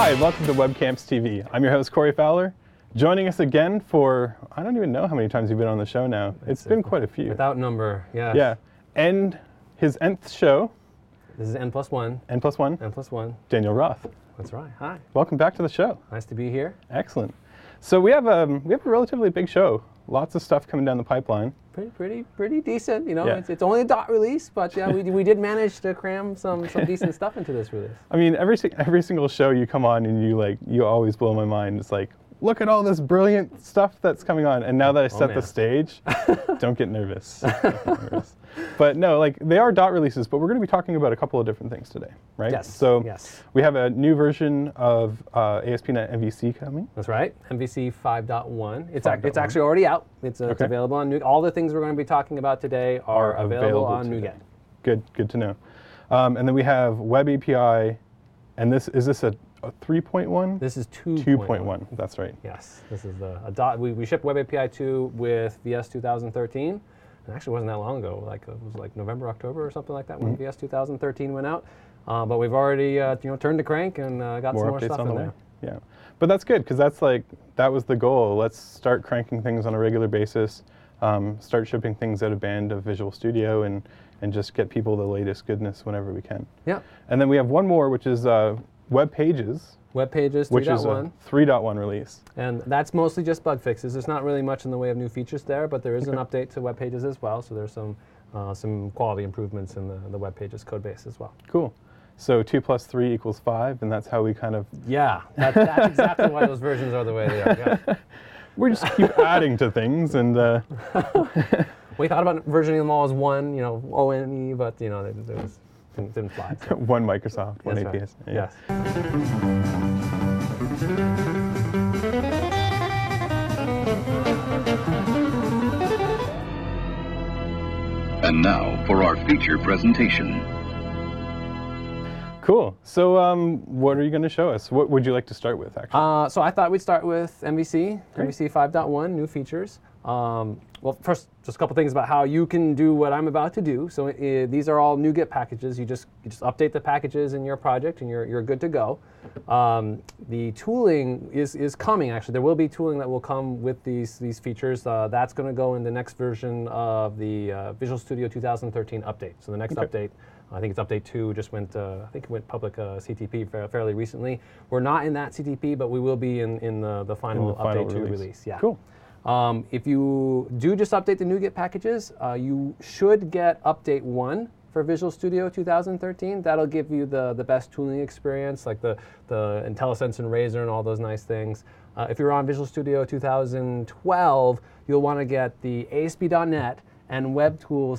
Hi, welcome to Webcamps TV. I'm your host, Corey Fowler. Joining us again for, I don't even know how many times you've been on the show now. It's been quite a few. Without number, yeah. Yeah. And his nth show. This is N+1. N+1. N+1. Daniel Roth. That's right. Hi. Welcome back to the show. Nice to be here. Excellent. So we have a relatively big show. Lots of stuff coming down the pipeline. Pretty decent. You know, Yeah. it's only a dot release, but yeah, we did manage to cram some decent stuff into this release. I mean, every single show you come on and you always blow my mind. It's like, look at all this brilliant stuff that's coming on. And now that I set the stage, don't get nervous. Don't get nervous. But no, like they are dot releases, but we're going to be talking about a couple of different things today, right? Yes. So yes. We have a new version of ASP.NET MVC coming. That's right. MVC 5.1. It's actually already out. It's available on NuGet. All the things we're going to be talking about today are available on NuGet. Good to know. And then we have Web API, and is this a 3.1? This is 2.1. That's right. Yes, this is a dot. We shipped Web API 2 with VS 2013. It actually wasn't that long ago. Like it was like November, October, or something like that when VS 2013 went out. But we've already turned the crank and got some more stuff in there. Yeah, but that's good because that was the goal. Let's start cranking things on a regular basis. Start shipping things out of band of Visual Studio and just get people the latest goodness whenever we can. Yeah. And then we have one more, which is Web Pages. Web Pages 3.1. Which is a 3.1 release. And that's mostly just bug fixes. There's not really much in the way of new features there, but there is an update to Web Pages as well. So there's some quality improvements in the Web Pages code base as well. Cool. So 2 + 3 = 5, and that's how we kind of... Yeah, that's exactly why those versions are the way they are. Yeah. We just keep adding to things, and... We thought about versioning them all as one, ONE, but, didn't fly. So. One Microsoft, one That's APS. Right. Yeah. Yes. And now for our feature presentation. Cool. So what are you going to show us? What would you like to start with, actually? So I thought we'd start with MVC, Great. MVC 5.1, new features. Well, first, just a couple things about how you can do what I'm about to do. So these are all NuGet packages. You just update the packages in your project, and you're good to go. The tooling is coming. Actually, there will be tooling that will come with these features. That's going to go in the next version of the Visual Studio 2013 update. So the next update. I think it's update 2, just went, I think it went public CTP fairly recently. We're not in that CTP, but we will be in the final update 2 release. Yeah. Cool. If you do just update the NuGet packages, you should get update 1 for Visual Studio 2013. That'll give you the best tooling experience, like the IntelliSense and Razor and all those nice things. If you're on Visual Studio 2012, you'll want to get the ASP.NET and WebTools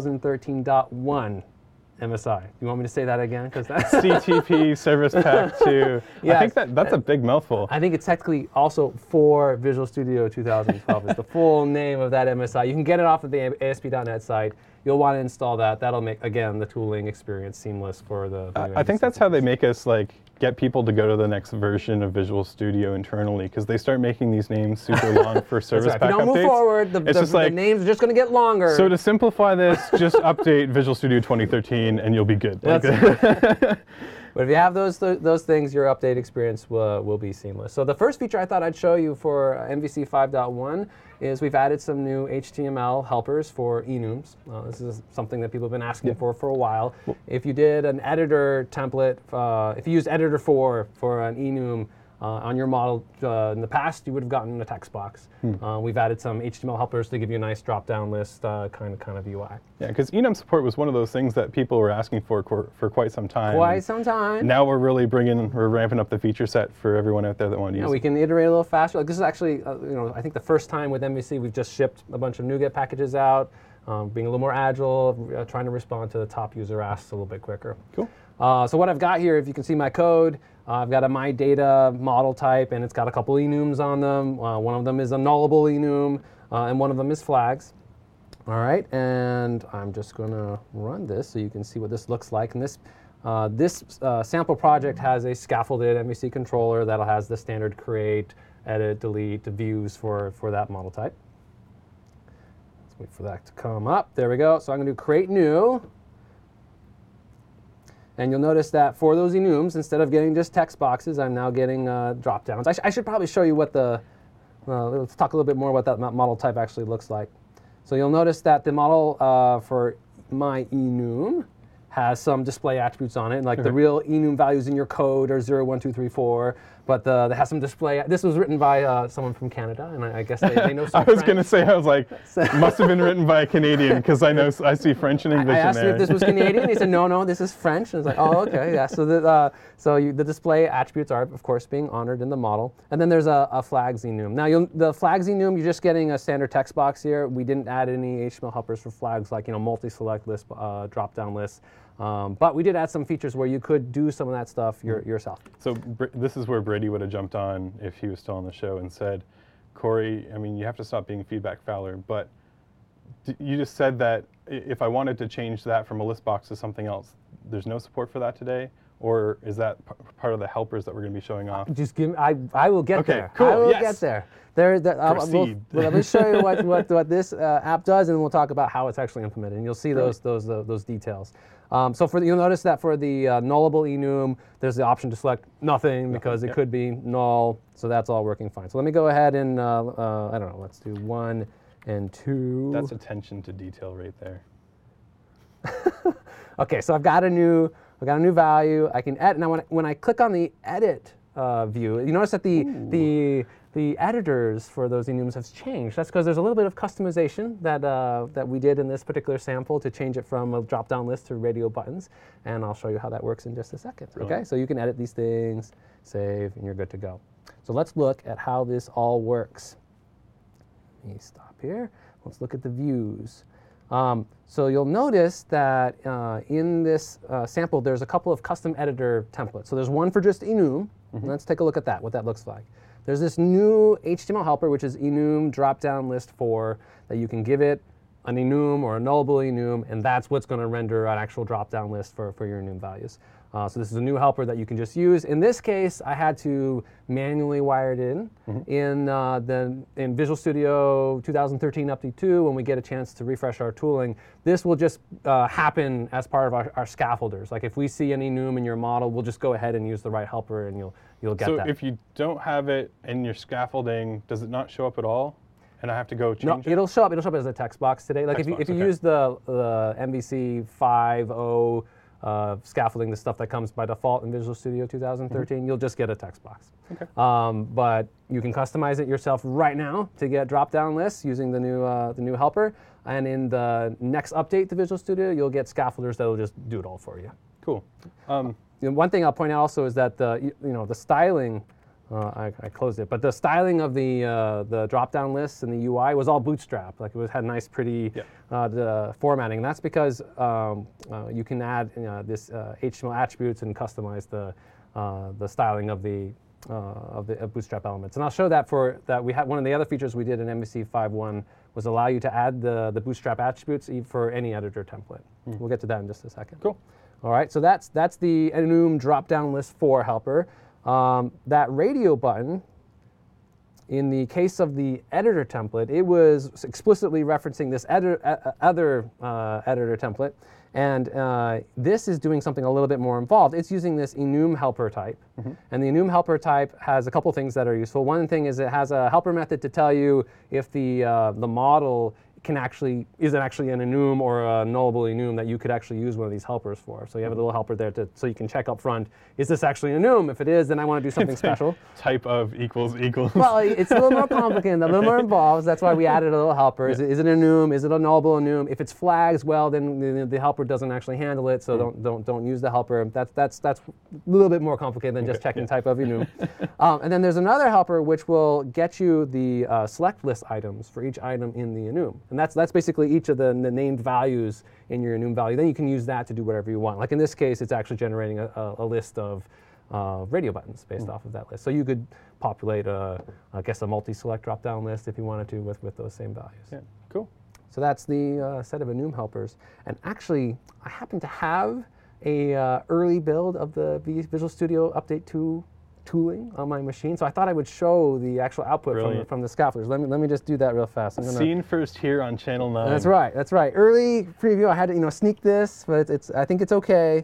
2013.1 MSI. You want me to say that again? Because that's CTP Service Pack 2. Yes. I think that's a big mouthful. I think it's technically also for Visual Studio 2012. It's the full name of that MSI. You can get it off of the ASP.NET site. You'll want to install that. That'll make, again, the tooling experience seamless for the I think that's how they make us get people to go to the next version of Visual Studio internally, because they start making these names super long for service pack updates. If you don't move forward, the names are just going to get longer. So to simplify this, just update Visual Studio 2013 and you'll be good. But if you have those things, your update experience will be seamless. So the first feature I thought I'd show you for MVC 5.1 is we've added some new HTML helpers for enums. This is something that people have been asking for a while. If you did an editor template, if you used editor for an enum on your model in the past, you would have gotten a text box. We've added some HTML helpers to give you a nice drop-down list kind of UI. Yeah, because enum support was one of those things that people were asking for quite some time. Quite some time. Now we're ramping up the feature set for everyone out there that wanted to use it. We can iterate a little faster. Like this is actually, I think the first time with MVC we've just shipped a bunch of NuGet packages out, being a little more agile, trying to respond to the top user asks a little bit quicker. Cool. So what I've got here, if you can see my code, I've got a MyData model type, and it's got a couple enums on them. One of them is a nullable enum, and one of them is flags. All right, and I'm just going to run this so you can see what this looks like. And this sample project has a scaffolded MVC controller that has the standard create, edit, delete views for that model type. Let's wait for that to come up. There we go. So I'm going to do create new. And you'll notice that for those enums, instead of getting just text boxes, I'm now getting drop downs. I should probably show you what let's talk a little bit more what that model type actually looks like. So you'll notice that the model for my enum has some display attributes on it, like the real enum values in your code are 0, 1, 2, 3, 4, but it has some display. This was written by someone from Canada, and I guess they know some I was going to say, I was like, must have been written by a Canadian, because I see French and English I asked in there. him if this was Canadian. He said, no, this is French. And I was like, oh, okay, yeah. So the display attributes are, of course, being honored in the model. And then there's a flags enum. Now, the flags enum, you're just getting a standard text box here. We didn't add any HTML helpers for flags like multi-select list, drop-down lists. But we did add some features where you could do some of that stuff yourself. So this is where Brady would have jumped on if he was still on the show and said, Corey, I mean, you have to stop being feedback fowler, but you just said that if I wanted to change that from a list box to something else, there's no support for that today? Or is that part of the helpers that we're going to be showing off? Just give me, I will get there. Cool, I will get there. Proceed. Let me show you what this app does, and then we'll talk about how it's actually implemented, and you'll see those details. So you'll notice that for the nullable enum, there's the option to select nothing because it could be null. So that's all working fine. So let me go ahead and I don't know. Let's do 1 and 2. That's attention to detail right there. Okay, so I've got a new value. I can edit. Now when I click on the edit view, you notice that the editors for those enums have changed. That's because there's a little bit of customization that we did in this particular sample to change it from a drop-down list to radio buttons, and I'll show you how that works in just a second. Okay, so you can edit these things, save, and you're good to go. So let's look at how this all works. Let me stop here. Let's look at the views. So you'll notice that in this sample, there's a couple of custom editor templates. So there's one for just enum. Let's take a look at what that looks like. There's this new HTML helper, which is enum drop-down list 4, that you can give it an enum or a nullable enum, and that's what's going to render an actual drop-down list for your enum values. So this is a new helper that you can just use. In this case, I had to manually wire it in Visual Studio 2013 Update 2. When we get a chance to refresh our tooling, this will just happen as part of our scaffolders. Like if we see any enum in your model, we'll just go ahead and use the right helper, and you'll get that. So if you don't have it in your scaffolding, does it not show up at all? And I have to go change it? It'll show up as a text box today. Like if you use the MVC 5.0 scaffolding, the stuff that comes by default in Visual Studio 2013, you'll just get a text box. Okay. But you can customize it yourself right now to get drop-down lists using the new helper. And in the next update to Visual Studio, you'll get scaffolders that will just do it all for you. Cool. One thing I'll point out also is that the styling. I closed it, but the styling of the drop-down lists and the UI was all Bootstrap. Like it had nice, pretty the formatting. And that's because you can add this HTML attributes and customize the styling of the Bootstrap elements. And I'll show that we had one of the other features we did in MVC 5.1 was allow you to add the Bootstrap attributes for any editor template. We'll get to that in just a second. Cool. All right, so that's the enum drop-down list 4 helper. That radio button, in the case of the editor template, it was explicitly referencing this other editor template, and this is doing something a little bit more involved. It's using this enum helper type, and the enum helper type has a couple things that are useful. One thing is it has a helper method to tell you if the model is it actually an enum or a nullable enum that you could actually use one of these helpers for. So you have a little helper there so you can check up front, is this actually an enum? If it is, then I want to do something special. Type of equals. Well, it's a little more complicated, a little more involved. That's why we added a little helper. Is it an enum? Is it a nullable enum? If it's flags, well, then the helper doesn't actually handle it, so don't use the helper. That's a little bit more complicated than just checking type of enum. And then there's another helper which will get you the select list items for each item in the enum. And that's basically each of the named values in your enum value. Then you can use that to do whatever you want. Like in this case, it's actually generating a list of radio buttons based off of that list. So you could populate, I guess, a multi-select drop-down list if you wanted to with those same values. Yeah, cool. So that's the set of enum helpers. And actually, I happen to have a early build of the Visual Studio Update 2 tooling on my machine, so I thought I would show the actual output from the scaffolders. Let me just do that real fast. Seen first here on Channel 9. That's right. Early preview. I had to sneak this, but I think it's okay.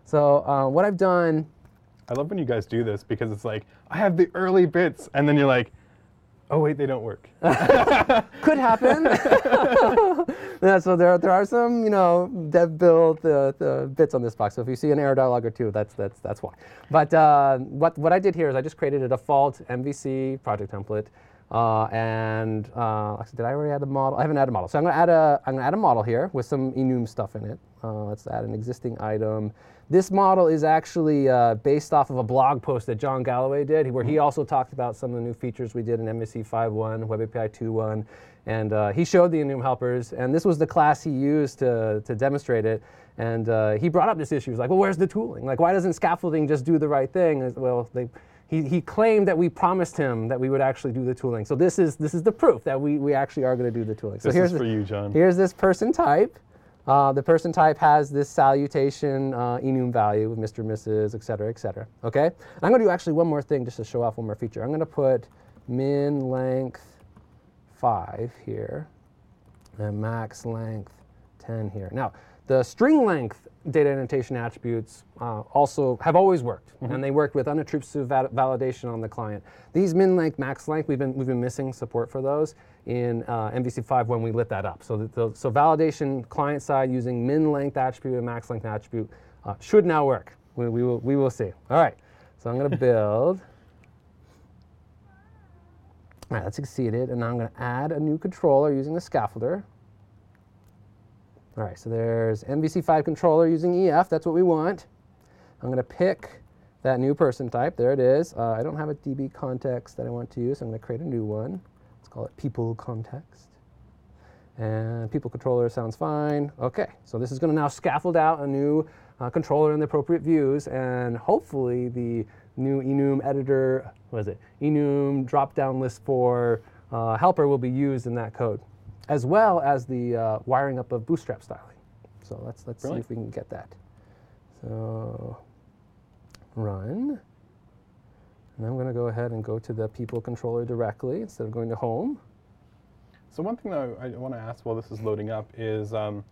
So what I've done. I love when you guys do this because it's like, I have the early bits, and then you're like, oh wait, they don't work. Could happen. Yeah, so there are some, dev build the bits on this box. So if you see an error dialog or two, that's why. But what I did here is I just created a default MVC project template. Did I already add a model? I haven't added a model. So I'm going to add a model here with some enum stuff in it. Let's add an existing item. This model is actually based off of a blog post that John Galloway did, where he also talked about some of the new features we did in MVC 5.1, Web API 2.1, and he showed the enum helpers, and this was the class he used to demonstrate it. And he brought up this issue. He was like, well, where's the tooling? Like, why doesn't scaffolding just do the right thing? Well, he claimed that we promised him that we would actually do the tooling. So this is the proof that we actually are going to do the tooling. So this is for you, John. Here's this person type. The person type has this salutation enum value with Mr., Mrs., et cetera, et cetera. Okay? And I'm going to do actually one more thing just to show off one more feature. I'm going to put min length 5 here and max length 10 here. Now, the string length data annotation attributes also have always worked, and they worked with unobtrusive validation on the client. These min length, max length, we've been missing support for those in MVC 5 when we lit that up. So so validation client side using min length attribute and max length attribute should now work. We will see. All right, so I'm going to build. All right, that's exceeded, and now I'm going to add a new controller using the scaffolder. All right, so there's MVC5 controller using EF. That's what we want. I'm going to pick that new person type. There it is. I don't have a DB context that I want to use, so I'm going to create a new one. Let's call it people context. And people controller sounds fine. Okay, so this is going to now scaffold out a new controller in the appropriate views, and hopefully the new enum editor, enum drop-down list for helper will be used in that code, as well as the wiring up of Bootstrap styling. So let's see if we can get that. So run. And I'm going to go ahead and go to the people controller directly instead of going to home. So one thing that I want to ask while this is loading up is,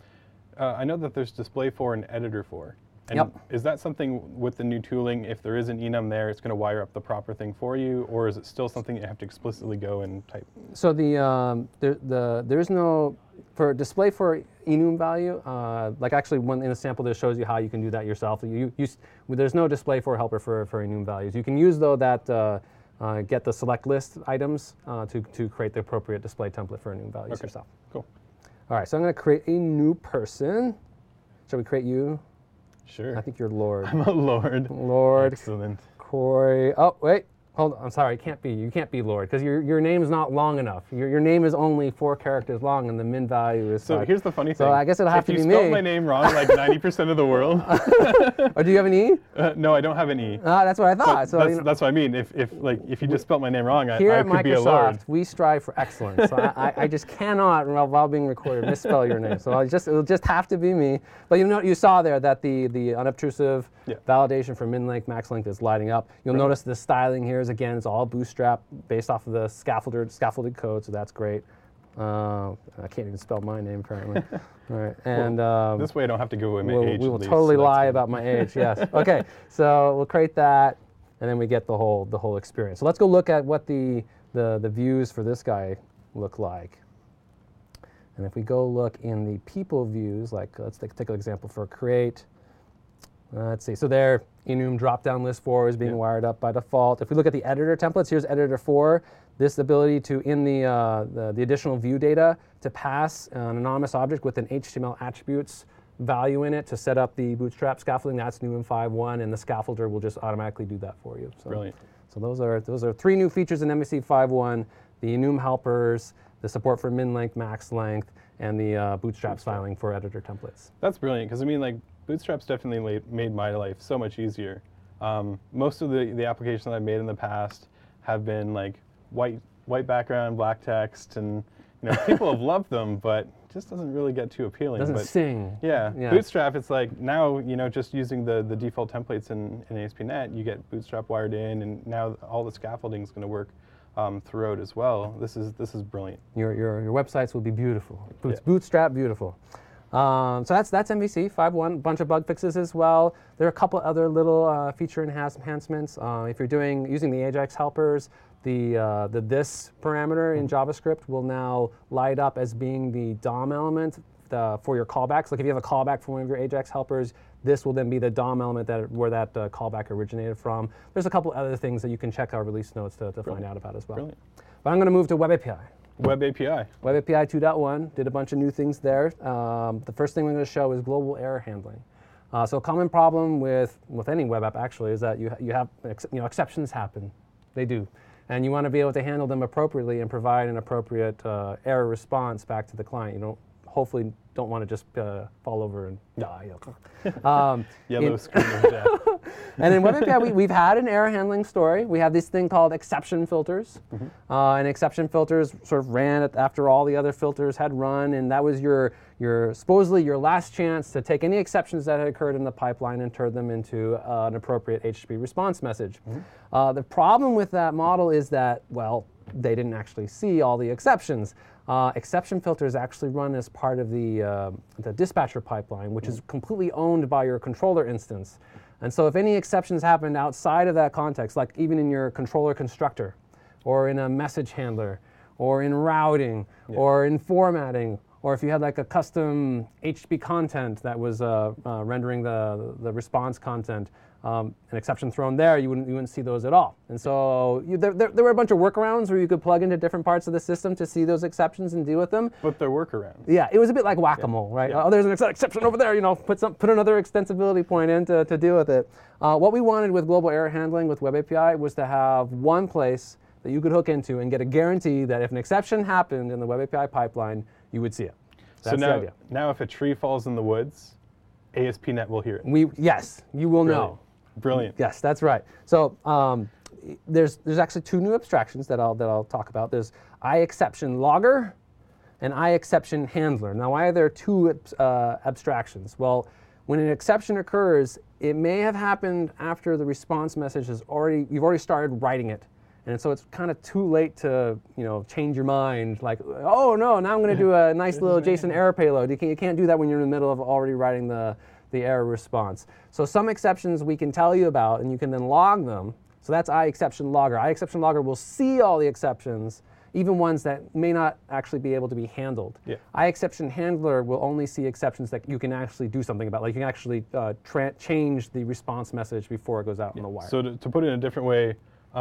I know that there's display for and editor for. And yep. Is that something with the new tooling, if there is an enum there, it's going to wire up the proper thing for you, or is it still something you have to explicitly go and type? So there's no, for display for enum value, like actually one in a sample that shows you how you can do that yourself. There's no display for helper for enum values. You can use though that get the select list items to create the appropriate display template for enum values yourself. Cool. All right, so I'm going to create a new person. Shall we create you? Sure. I think you're Lord. I'm a Lord. Lord. Excellent. Corey. Oh, wait. Hold on. I'm sorry. You can't be Lord because your name's not long enough. Your name is only 4 characters long, and the min value is. So 5. Here's the funny thing. So I guess it'll have to be me. If you spelled my name wrong, like 90% of the world. Or do you have an E? No, I don't have an E. That's what I thought. So that's what I mean. If you just spelled my name wrong, I could be a Lord. We strive for excellence. So I just cannot, while being recorded, misspell your name. So it'll just have to be me. But you saw there that the unobtrusive validation for min length, max length is lighting up. You'll notice the styling here is again it's all Bootstrap based off of the scaffolded code, so that's great. I can't even spell my name apparently. All right, and this way I don't have to give away my age. We will totally lie about my age. Yes. Okay, so we'll create that, and then we get the whole experience. So let's go look at what the views for this guy look like. And if we go look in the people views, like let's take an example for create. Let's see. So there, enum drop-down list 4 is being wired up by default. If we look at the editor templates, here's editor 4. This ability to, in the additional view data, to pass an anonymous object with an HTML attributes value in it to set up the Bootstrap scaffolding. That's new in 5.1, and the scaffolder will just automatically do that for you. So, brilliant. So those are 3 new features in MVC 5.1: the enum helpers, the support for min length, max length, and the Bootstrap styling for editor templates. That's brilliant because I mean like. Bootstrap's definitely made my life so much easier. Most of the applications I've made in the past have been like white background, black text, and people have loved them, but it just doesn't really get too appealing. Doesn't sing. Yeah, Bootstrap, it's like now just using the default templates in ASP.NET, you get Bootstrap wired in, and now all the scaffolding is going to work throughout as well. This is brilliant. Your websites will be beautiful. Bootstrap beautiful. So that's MVC 5.1, bunch of bug fixes as well. There are a couple other little feature enhancements. If you're using the Ajax helpers, the this parameter in JavaScript will now light up as being the DOM element for your callbacks. Like if you have a callback from one of your Ajax helpers, this will then be the DOM element where that callback originated from. There's a couple other things that you can check our release notes to find out about as well. Brilliant. But I'm going to move to Web API. Web API. Web API 2.1 did a bunch of new things there. The first thing we're going to show is global error handling. So a common problem with any web app actually is that you have exceptions happen. They do. And you want to be able to handle them appropriately and provide an appropriate error response back to the client. You hopefully don't want to just fall over and die. Yellow screen of death. And in Web API, we've had an error handling story. We have this thing called exception filters. And exception filters sort of ran after all the other filters had run, and that was your supposedly your last chance to take any exceptions that had occurred in the pipeline and turn them into an appropriate HTTP response message. The problem with that model is that, well, they didn't actually see all the exceptions. Exception filters actually run as part of the dispatcher pipeline, which is completely owned by your controller instance. And so if any exceptions happened outside of that context, like even in your controller constructor, or in a message handler, or in routing, or in formatting, or if you had like a custom HTTP content that was rendering the response content, an exception thrown there, you wouldn't see those at all. And so there were a bunch of workarounds where you could plug into different parts of the system to see those exceptions and deal with them. But they're workarounds. Yeah, it was a bit like whack-a-mole, right? Oh, there's an exception over there, put another extensibility point in to deal with it. What we wanted with global error handling with Web API was to have one place that you could hook into and get a guarantee that if an exception happened in the Web API pipeline, you would see it. That's the idea. Now if a tree falls in the woods, ASP.NET will hear it. Yes, you will know. Brilliant. Yes, that's right. So there's actually two new abstractions that I'll talk about. There's iException Logger and iException Handler. Now, why are there two abstractions? Well, when an exception occurs, it may have happened after the response message you've already started writing it. And so it's kind of too late to change your mind, like, oh no, now I'm going to do a nice little JSON error payload. You can't do that when you're in the middle of already writing the error response. So some exceptions we can tell you about, and you can then log them. So that's iException Logger. iException Logger will see all the exceptions, even ones that may not actually be able to be handled. iException Handler will only see exceptions that you can actually do something about, like you can actually change the response message before it goes out on the wire. So to put it in a different way,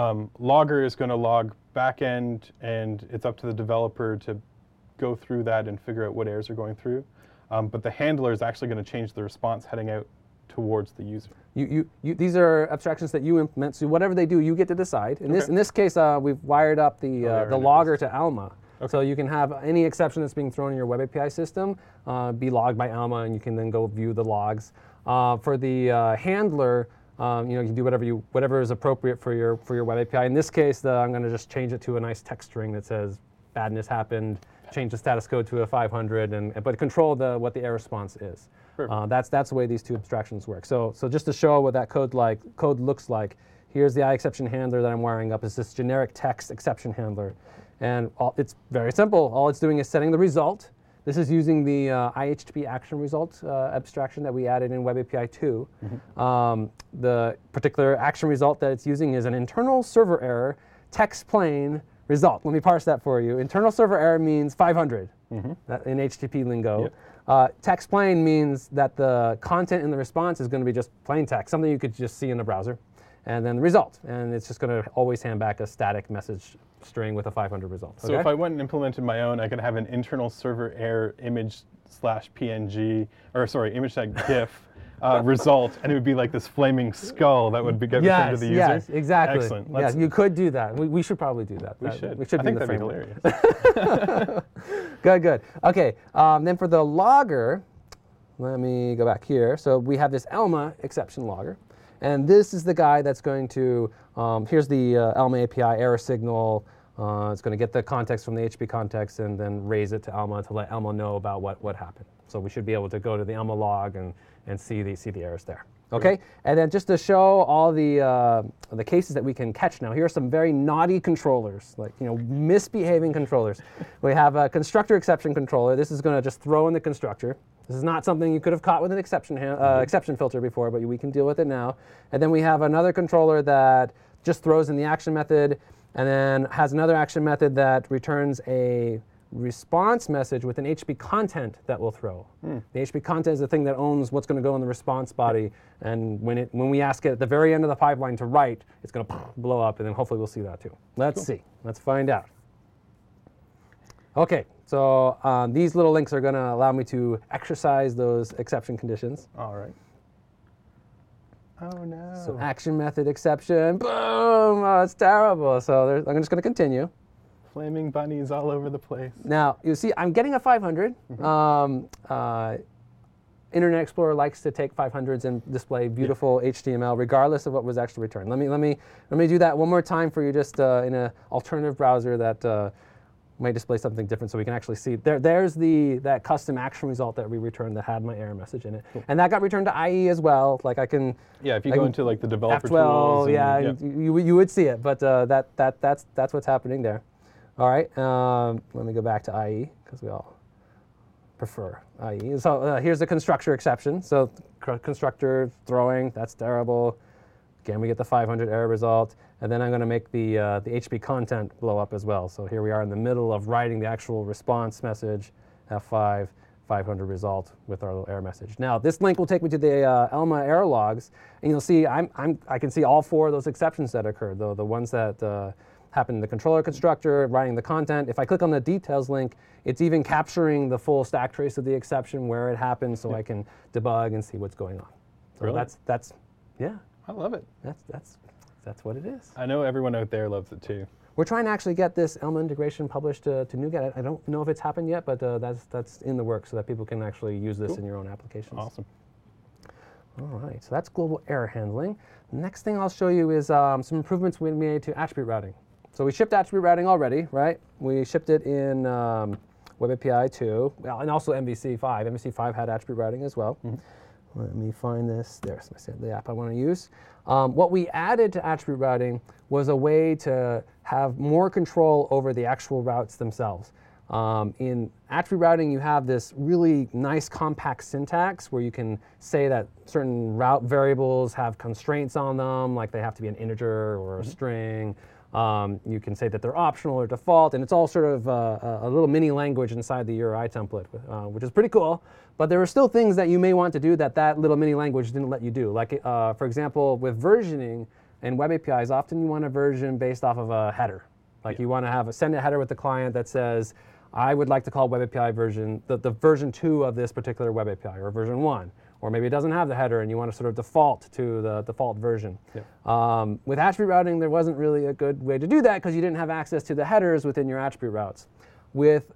Logger is going to log backend, and it's up to the developer to go through that and figure out what errors are going through. But the handler is actually going to change the response heading out towards the user. These are abstractions that you implement, so whatever they do, you get to decide. In this case, we've wired up the logger to Alma. So you can have any exception that's being thrown in your Web API system be logged by Alma, and you can then go view the logs. For the handler, you can do whatever is appropriate for your Web API. In this case, I'm going to just change it to a nice text string that says badness happened. Change the status code to a 500, but control what the error response is. That's the way these two abstractions work. So just to show what that code looks like, here's the iException handler that I'm wiring up. Is this generic text exception handler, and it's very simple. All it's doing is setting the result. This is using the iHTTP action result abstraction that we added in Web API 2. The particular action result that it's using is an internal server error text plain result. Let me parse that for you. Internal server error means 500 in HTTP lingo. Text plain means that the content in the response is going to be just plain text, something you could just see in the browser, and then the result. And it's just going to always hand back a static message string with a 500 result. So if I went and implemented my own, I could have an internal server error image/PNG, or sorry, image.gif result, and it would be like this flaming skull that would get returned to the user. Yes, exactly. Excellent. Yes, you could do that. We should probably do that. We should. We should I be think in the that'd be hilarious. Good. Okay, then for the logger, let me go back here. So we have this Alma exception logger, and this is the guy that's going to, here's the Alma API error signal. It's going to get the context from the HTTP context and then raise it to Alma to let Alma know about what happened. So we should be able to go to the Alma log and see the errors there. Okay, and then just to show all the cases that we can catch now, here are some very naughty controllers, like misbehaving controllers. We have a constructor exception controller. This is going to just throw in the constructor. This is not something you could have caught with an exception filter before, but we can deal with it now. And then we have another controller that just throws in the action method, and then has another action method that returns a response message with an HTTP content that will throw. The HTTP content is the thing that owns what's going to go in the response body, and when we ask it at the very end of the pipeline to write, it's going to blow up, and then hopefully we'll see that too. Let's see. Let's find out. Okay, so these little links are going to allow me to exercise those exception conditions. All right. Oh no. So action method exception, boom, oh, it's terrible. So I'm just going to continue. Flaming bunnies all over the place. Now, you see, I'm getting a 500. Internet Explorer likes to take 500s and display beautiful HTML, regardless of what was actually returned. Let me do that one more time for you, just in an alternative browser that may display something different, so we can actually see. There's that custom action result that we returned that had my error message in it, and that got returned to IE as well. Like I can. Yeah, if you go into like the developer tools. tools. Yeah, you would see it, but that's what's happening there. All right, let me go back to IE, because we all prefer IE. So here's the constructor exception. So constructor throwing, that's terrible. Again, we get the 500 error result. And then I'm going to make the HTTP content blow up as well. So here we are in the middle of writing the actual response message, F5, 500 result with our little error message. Now, this link will take me to the Elma error logs, and you'll see I can see all four of those exceptions that occurred, the ones that happen in the controller constructor, writing the content. If I click on the details link, it's even capturing the full stack trace of the exception, where it happened, so I can debug and see what's going on. So really? that's yeah. I love it. That's what it is. I know everyone out there loves it too. We're trying to actually get this Elma integration published to NuGet. I don't know if it's happened yet, but that's in the works so that people can actually use this in your own applications. Awesome. All right, so that's global error handling. The next thing I'll show you is some improvements we made to attribute routing. So we shipped attribute routing already, right? We shipped it in Web API 2, and also MVC 5. MVC 5 had attribute routing as well. Let me find this. There's the app I want to use. What we added to attribute routing was a way to have more control over the actual routes themselves. In attribute routing, you have this really nice compact syntax where you can say that certain route variables have constraints on them, like they have to be an integer or a string. You can say that they're optional or default, and it's all sort of a little mini language inside the URI template, which is pretty cool. But there are still things that you may want to do that little mini language didn't let you do. Like, for example, with versioning in Web APIs, often you want a version based off of a header. Like you want to send a header with the client that says, I would like to call Web API version, the version 2 of this particular Web API, or version 1. Or maybe it doesn't have the header and you want to sort of default to the default version. With attribute routing, there wasn't really a good way to do that because you didn't have access to the headers within your attribute routes. With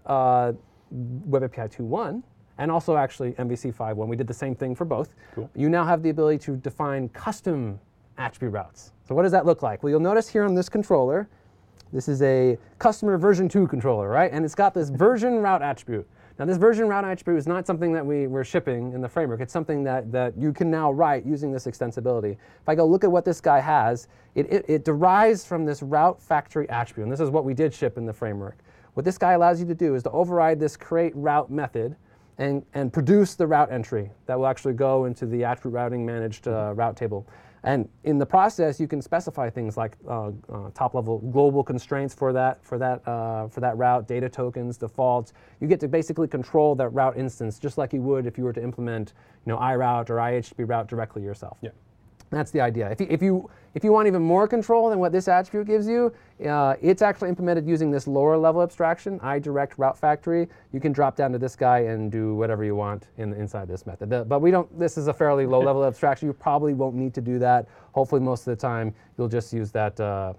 Web API 2.1, and also actually MVC 5.1, we did the same thing for both. Cool. You now have the ability to define custom attribute routes. So what does that look like? Well, you'll notice here on this controller, this is a customer version 2 controller, right? And it's got this version route attribute. Now, this version route attribute is not something that we're shipping in the framework. It's something that you can now write using this extensibility. If I go look at what this guy has, it derives from this route factory attribute, and this is what we did ship in the framework. What this guy allows you to do is to override this create route method and produce the route entry that will actually go into the attribute routing managed route table. And in the process, you can specify things like top-level global constraints for that route, data tokens, defaults. You get to basically control that route instance just like you would if you were to implement, iRoute or IHTTP route directly yourself. Yeah. That's the idea. If you want even more control than what this attribute gives you, it's actually implemented using this lower level abstraction, iDirect Route Factory. You can drop down to this guy and do whatever you want inside this method. But we don't. This is a fairly low level abstraction. You probably won't need to do that. Hopefully, most of the time you'll just use the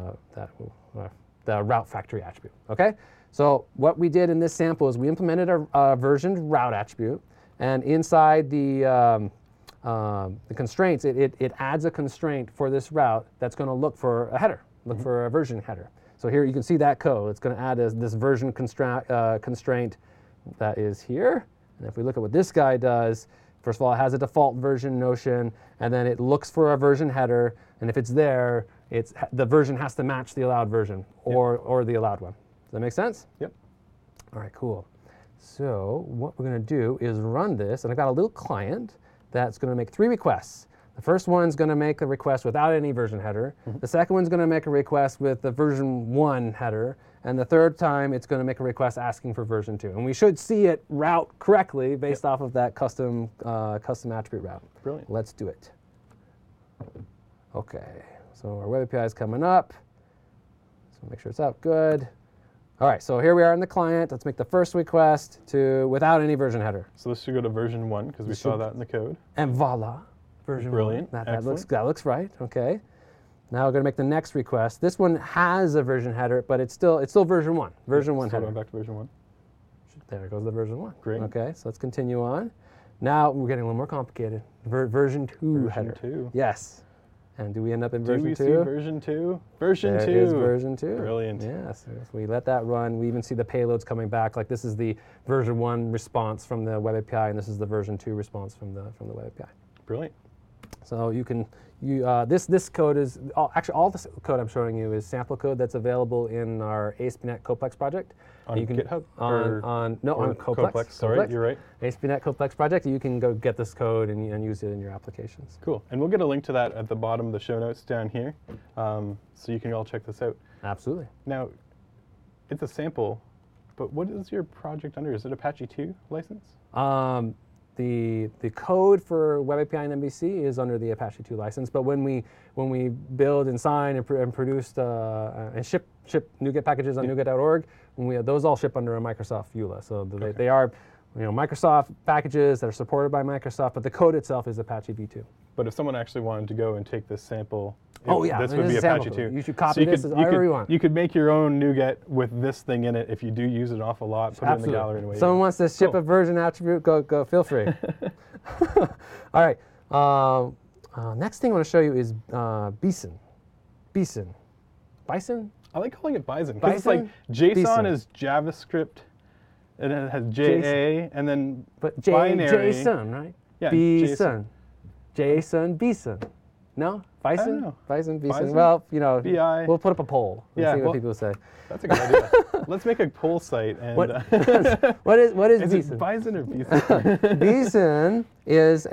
Route Factory attribute. Okay. So what we did in this sample is we implemented a versioned route attribute, and inside the constraints, it adds a constraint for this route that's going to look for a header, for a version header. So here you can see that code. It's going to add this version constraint that is here. And if we look at what this guy does, First of all, it has a default version notion, and then it looks for a version header, and if it's there, the version has to match the allowed version or the allowed one. Does that make sense? Yep. All right, cool. So what we're going to do is run this, and I've got a little client that's going to make 3 requests. The first one's going to make a request without any version header. The second one's going to make a request with the version 1 header. And the third time, it's going to make a request asking for version 2. And we should see it route correctly based off of that custom attribute route. Brilliant. Let's do it. Okay, so our web API is coming up. So make sure it's up, good. All right, so here we are in the client. Let's make the first request without any version header. So this should go to version 1 because we saw that in the code. And voila. Version Brilliant. 1. That looks right. Okay. Now we're going to make the next request. This one has a version header, but it's still version 1. Version 1 still header. Going back to version 1. There goes the version 1. Great. Okay. So let's continue on. Now we're getting a little more complicated. Version 2 header. Version 2. Yes. And do we end up in version 2? Do we see version 2? Version 2. There is version 2. Brilliant. Yes. So we let that run. We even see the payloads coming back. Like this is the version 1 response from the web API, and this is the version 2 response from the web API. Brilliant. So this code is actually all this code I'm showing you is sample code that's available in our ASP.NET Coplex project. On you can, GitHub? On Coplex. Sorry, you're right. ASP.NET Coplex project. You can go get this code and use it in your applications. Cool. And we'll get a link to that at the bottom of the show notes down here, so you can all check this out. Absolutely. Now, it's a sample, but what is your project under? Is it Apache 2 license? The code for Web API and MVC is under the Apache 2 license, but when we build and sign and produce and ship NuGet packages on NuGet.org, those all ship under a Microsoft EULA. So they are Microsoft packages that are supported by Microsoft, but the code itself is Apache v2. But if someone actually wanted to go and take this sample, this would be Apache 2. You should copy this however you want. You could make your own NuGet with this thing in it if you do use it an awful lot. Put it in the gallery. And Someone wants to ship a version attribute, go feel free. All right. Next thing I want to show you is Bison. Bison. I like calling it Bison because it's like JSON is JavaScript, and it has JA, and then binary. JSON, right? Yeah, Bison. JSON, Bison. No? Bison? I don't know. Bison, Bison. Bison? Well, BI. we'll put up a poll and see what people say. That's a good idea. Let's make a poll site. And what is is Bison? It Bison or Bison? Bison is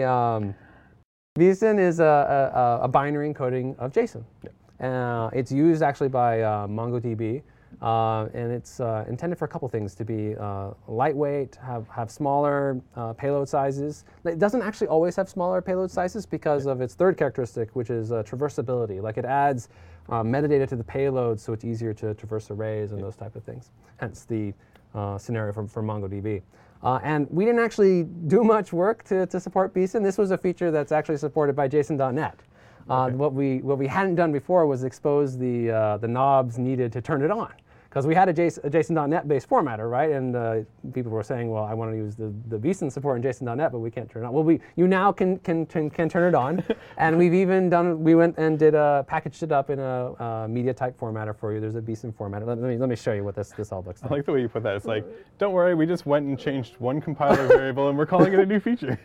a binary encoding of JSON. Yeah. It's used actually by MongoDB. And it's intended for a couple things: to be lightweight, have smaller payload sizes. It doesn't actually always have smaller payload sizes because of its third characteristic, which is traversability. Like it adds metadata to the payload, so it's easier to traverse arrays and those type of things. Hence the scenario for MongoDB. And we didn't actually do much work to support Bison. This was a feature that's actually supported by JSON.NET. What we hadn't done before was expose the knobs needed to turn it on, because we had a JSON.NET based formatter, right? And people were saying, well, I want to use the Bison support in JSON.NET, but we can't turn it on. Well, you now can turn it on, and we've even we went and packaged it up in a media type formatter for you. There's a Bison formatter. Let me show you what this all looks like. I like the way you put that. It's like, don't worry, we just went and changed one compiler variable, and we're calling it a new feature.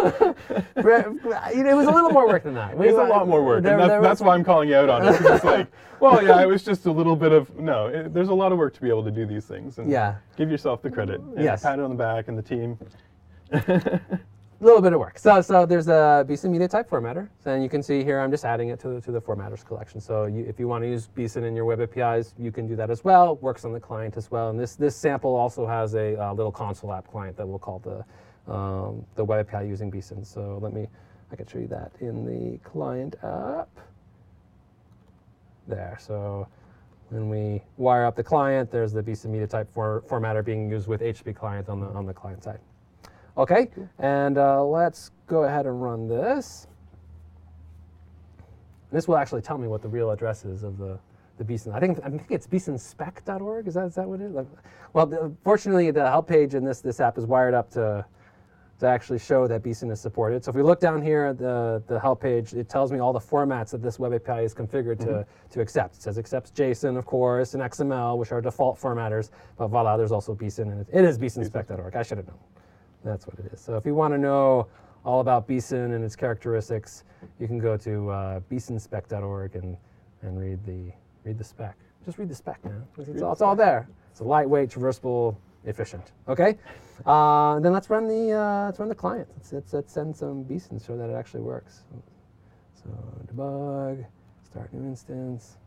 It was a little more work than that. It's a lot more work, and that's why I'm calling you out on it. It's like, well, yeah, it was just a little bit of, there's a lot of work to be able to do these things. And give yourself the credit. And pat it on the back and the team. A little bit of work. So there's a Bison media type formatter, and you can see here I'm just adding it to the formatters collection. So if you want to use Bison in your web APIs, you can do that as well. Works on the client as well. And this sample also has a little console app client that we'll call the web API using Bison. So I can show you that in the client app. There. So when we wire up the client, there's the Bison media type formatter being used with HTTP client on the client side. Okay, and let's go ahead and run this. This will actually tell me what the real address is of the Bison. I think it's bisonspec.org. Is that what it is? Well, fortunately, the help page in this app is wired up to actually show that Bison is supported. So if we look down here at the help page, it tells me all the formats that this web API is configured to accept. It says accepts JSON, of course, and XML, which are default formatters. But voila, there's also Bison, and it is bisonspec.org. I should have known. That's what it is. So if you want to know all about Beeson and its characteristics, you can go to beesonspec.org and read the spec. Just read the spec, man. It's all there. It's a lightweight, traversable, efficient. Okay. Then let's run the client. Let's send some Beeson so that it actually works. So debug, start new instance.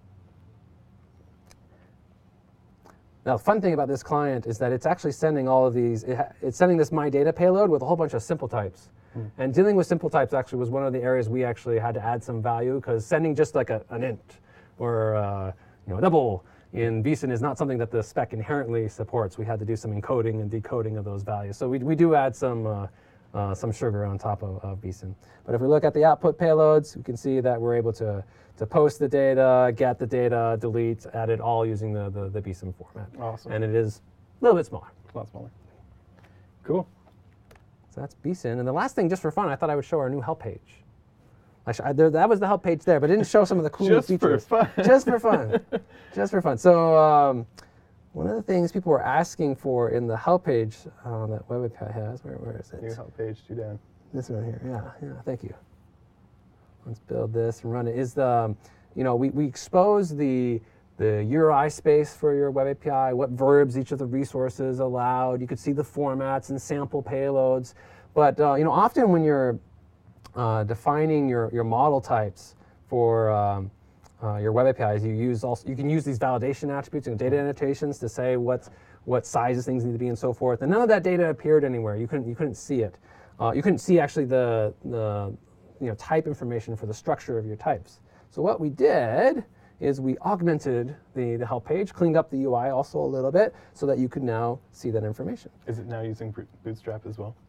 Now, the fun thing about this client is that it's actually sending all of these. It's sending this my data payload with a whole bunch of simple types. And dealing with simple types actually was one of the areas we actually had to add some value, because sending just like an int or a double in Beeson is not something that the spec inherently supports. We had to do some encoding and decoding of those values. So we do add some sugar on top of Beeson. But if we look at the output payloads, we can see that we're able to post the data, get the data, delete, add it all using the Beeson format. Awesome. And it is a little bit smaller. A lot smaller. Cool. So that's Beeson. And the last thing, just for fun, I thought I would show our new help page. That was the help page there, but it didn't show some of the cool features. Just for fun. Just for fun. Just for fun. So one of the things people were asking for in the help page that WebAPI has, where is it? New help page, 2 down. This one here. Yeah, thank you. Let's build this and run it. Is we expose the URI space for your web API, what verbs each of the resources allowed. You could see the formats and sample payloads. But often when you're defining your model types for your web APIs, you can use these validation attributes and data annotations to say what sizes things need to be and so forth. And none of that data appeared anywhere. You couldn't see it. You couldn't see actually the type information for the structure of your types. So what we did is we augmented the help page, cleaned up the UI also a little bit, so that you could now see that information. Is it now using Bootstrap as well?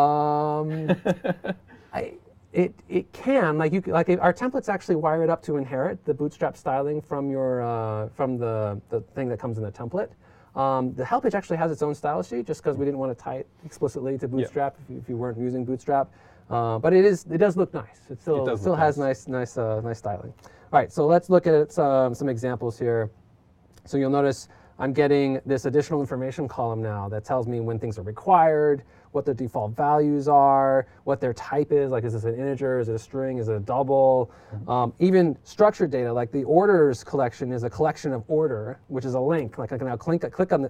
It can, our templates actually wire it up to inherit the Bootstrap styling from your from the thing that comes in the template. The help page actually has its own style sheet, just because we didn't want to tie it explicitly to Bootstrap if you weren't using Bootstrap. But it does look nice. It still has nice styling. All right, so let's look at some examples here. So you'll notice I'm getting this additional information column now that tells me when things are required, what the default values are, what their type is, like is this an integer, is it a string, is it a double? Even structured data, like the orders collection is a collection of order, which is a link. Like I can now click on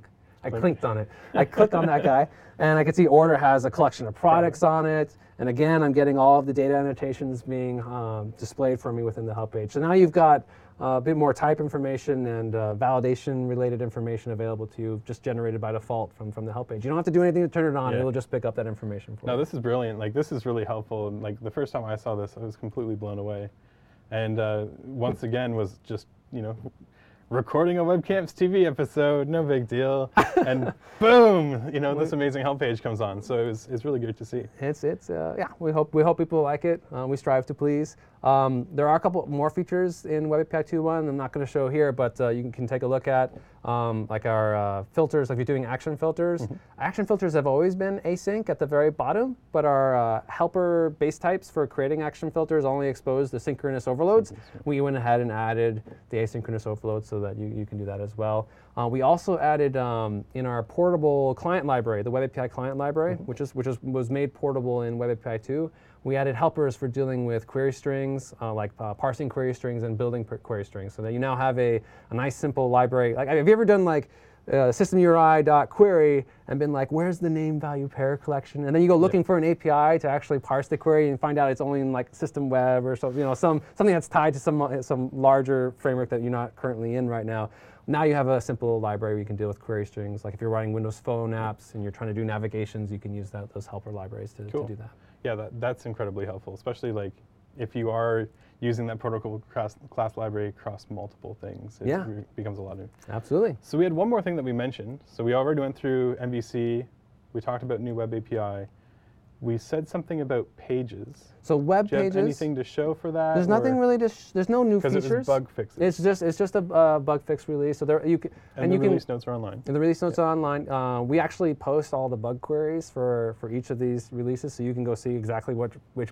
it. I click on that guy, and I can see order has a collection of products on it. And again, I'm getting all of the data annotations being displayed for me within the help page. So now you've got a bit more type information and validation-related information available to you, just generated by default from the help page. You don't have to do anything to turn it on. It'll just pick up that information for you. No, this is brilliant. This is really helpful. And the first time I saw this, I was completely blown away. And once again was just, recording a WebCamps TV episode, no big deal. And boom, this amazing help page comes on. So it's really good to see. We hope people like it. We strive to please. There are a couple more features in WebAPI 2.1 I'm not going to show here, but you can take a look at, like our filters. Like if you're doing action filters, action filters have always been async at the very bottom, but our helper base types for creating action filters only expose the synchronous overloads. We went ahead and added the asynchronous overloads so that you can do that as well. We also added in our portable client library, the WebAPI client library, which was made portable in WebAPI 2. We added helpers for dealing with query strings, like parsing query strings and building query strings, so that you now have a nice simple library. Like, have you ever done systemuri.query and been like, where's the name value pair collection? And then you go looking for an API to actually parse the query and find out it's only in system web or something that's tied to some larger framework that you're not currently in right now. Now you have a simple library where you can deal with query strings. Like if you're writing Windows Phone apps and you're trying to do navigations, you can use those helper libraries to do that. Yeah, that's incredibly helpful, especially if you are using that protocol class library across multiple things. It becomes a lot new. Absolutely. So we had one more thing that we mentioned. So we already went through MVC. We talked about new web API. We said something about pages. So web Do you pages. have anything to show for that? There's nothing really there's no new features. Because it was bug fixes. It's just a bug fix release. So there you can and the release notes are online. And the release notes are online. We actually post all the bug queries for each of these releases, so you can go see exactly which bug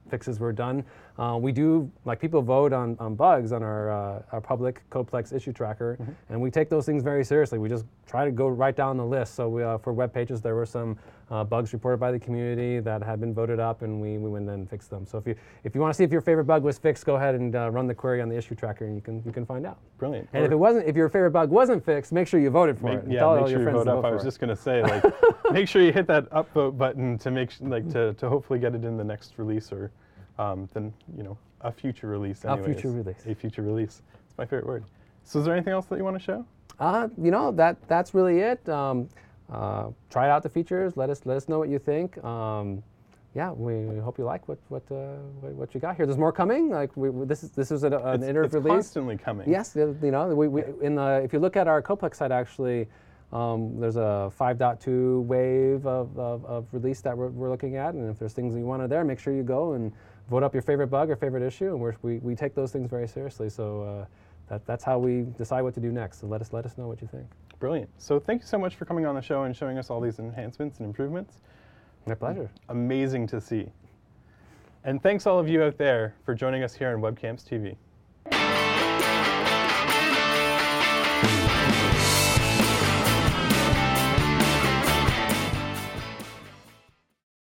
fixes were done. We do, like, people vote on bugs on our public Codeplex issue tracker, and we take those things very seriously. We just try to go right down the list. So we, for web pages, there were some bugs reported by the community that had been voted up, and we went and fixed them. So if you want to see if your favorite bug was fixed, go ahead and run the query on the issue tracker, and you can find out. Brilliant. And if your favorite bug wasn't fixed, make sure you voted for it. And tell make all your sure you friends vote to up. vote I was for it. just going to say, like, make sure you hit that upvote button to make to hopefully get it in the next release, or then a future release. Anyways. A future release. A future release. It's my favorite word. So is there anything else that you want to show? That's really it. Try out the features. Let us know what you think. We hope you like what you got here. There's more coming. Like this is an iterative release. It's constantly coming. Yes, if you look at our Codeplex site, actually, there's a 5.2 wave of release that we're looking at, and if there's things that you wanted there, make sure you go and vote up your favorite bug or favorite issue, and we take those things very seriously. So that's how we decide what to do next. So let us know what you think. Brilliant. So thank you so much for coming on the show and showing us all these enhancements and improvements. My pleasure. Amazing to see. And thanks all of you out there for joining us here on WebCamps TV.